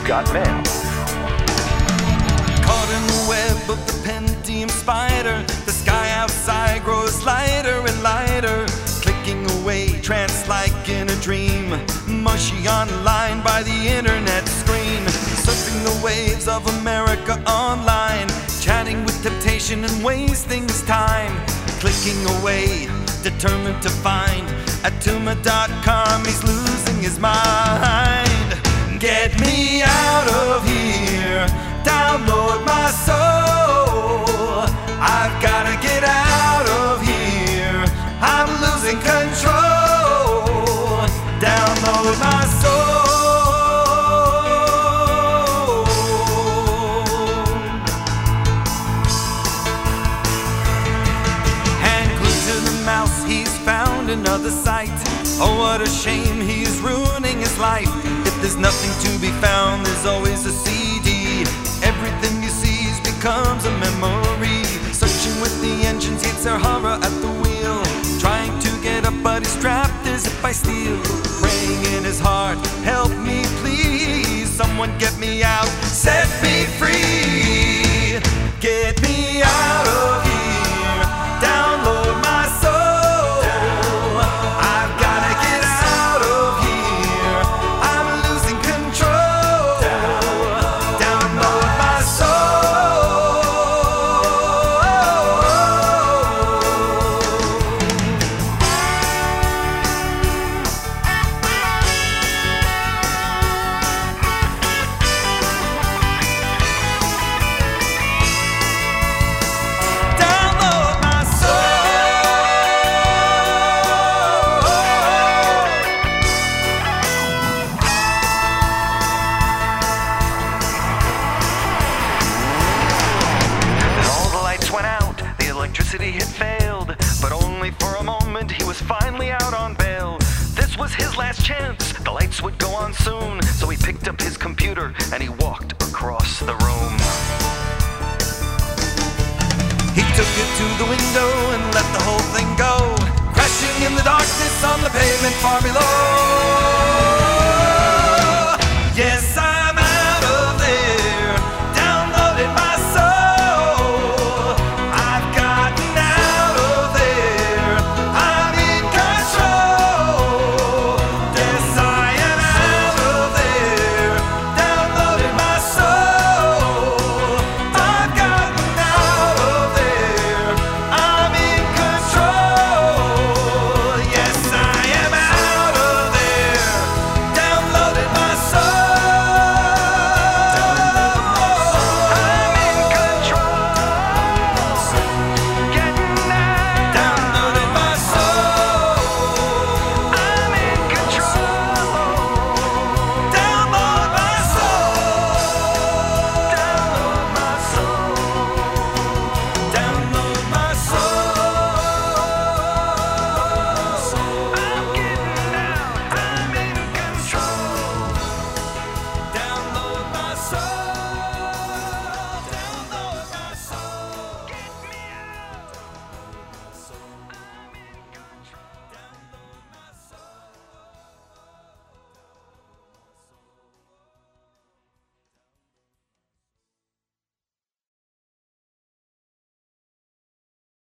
You've got mail. Caught in the web of the Pentium spider, the sky outside grows lighter and lighter, clicking away, trance-like in a dream, mushy online by the internet screen, surfing the waves of America online, chatting with temptation and wasting his time, clicking away, determined to find at Tuma.com he's losing his mind. Get me out of here, download my soul. I've gotta get out of here, I'm losing control. Download my soul. Hand glued to the mouse, he's found another site. Oh, what a shame, he's ruining his life. If there's nothing to be found, there's always a CD. Everything he sees becomes a memory. Searching with the engines, hits their horror at the wheel. Trying to get up, but he's trapped as if by steel. Praying in his heart, help me please. Someone get me out, set me free. Get me out of here, download my soul. I've gotta get out of here, I'm losing control. Download my soul. Download my Then all the lights went out, the electricity had failed, but only for a moment, he was finally out on bail. This was his last chance, the lights would go on soon, so he picked up his computer and he walked across the room. He took it to the window and let the whole thing go, crashing in the darkness on the pavement far below.